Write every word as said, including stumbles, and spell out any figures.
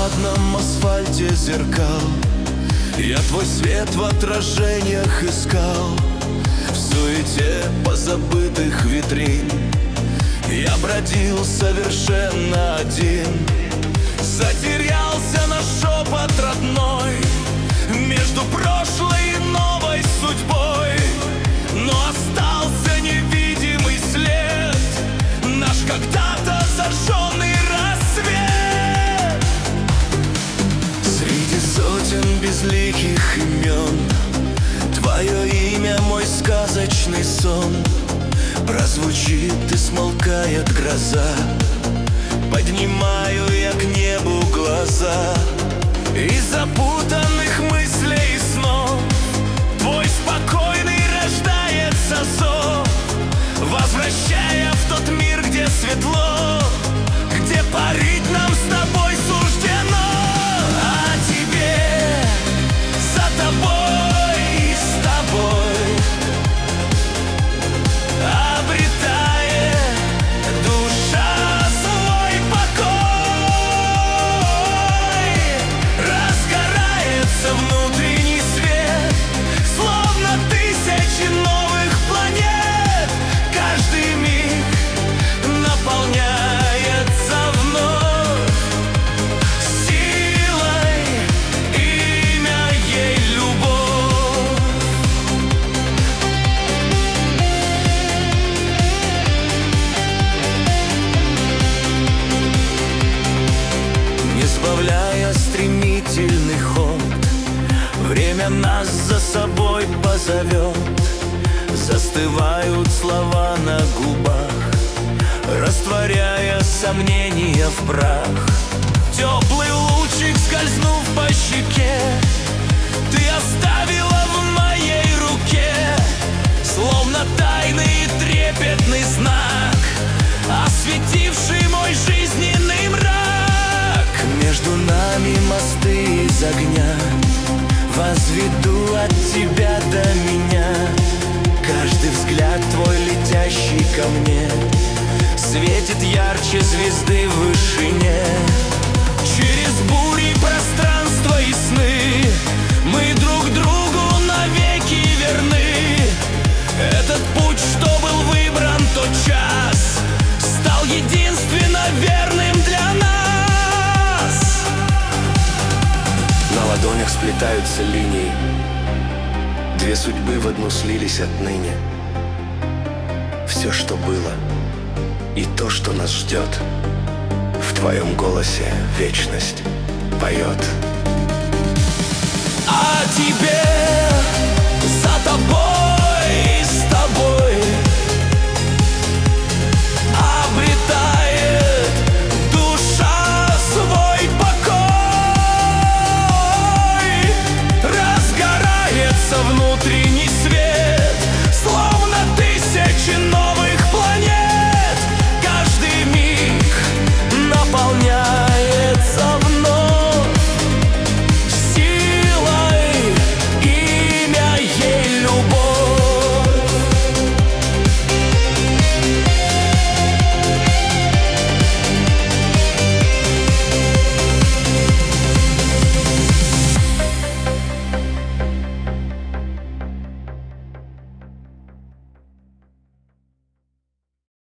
громадном асфальте зеркал я твой свет в отражениях искал. В суете позабытых витрин я бродил совершенно один. Затерялся на шепот родной между прошлой и новой судьбой. Но остался невидимый след, наш когда-то зажженный рассвет. Среди сотен безликих имен твое имя, мой сказочный сон. Прозвучит и смолкает гроза, поднимаю я к небу глаза. Из запутанных мыслей и снов твой спокойный рождается зов, возвращая в тот мир, где светло, где парить нам с тобой суждено. А тебе, за тобой и с тобой, обретает душа свой покой. Разгорается внутренний свет, словно тысячи новых планет. Каждый миг наполняется вновь силой, имя ей любовь. Не сбавляя стремительный ход, время нас за собой позовет. Застывают слова на губах, растворяя сомнения в прах. Теплый лучик, скользнув по щеке, ты оставила в моей руке, словно тайный и трепетный знак, осветивший мой жизненный мрак. Между нами мосты из огня возведу от тебя до меня. Каждый взгляд твой, летящий ко мне, светит ярче звезды в вышине. Через бури, пространства и сны мы друг другу навеки верны. Этот путь, что был выбран тот час, стал единственно верным для нас. На ладонях сплетаются линии, две судьбы в одну слились отныне. Все, что было, и то, что нас ждет, в твоем голосе вечность поет. А тебе, за тобой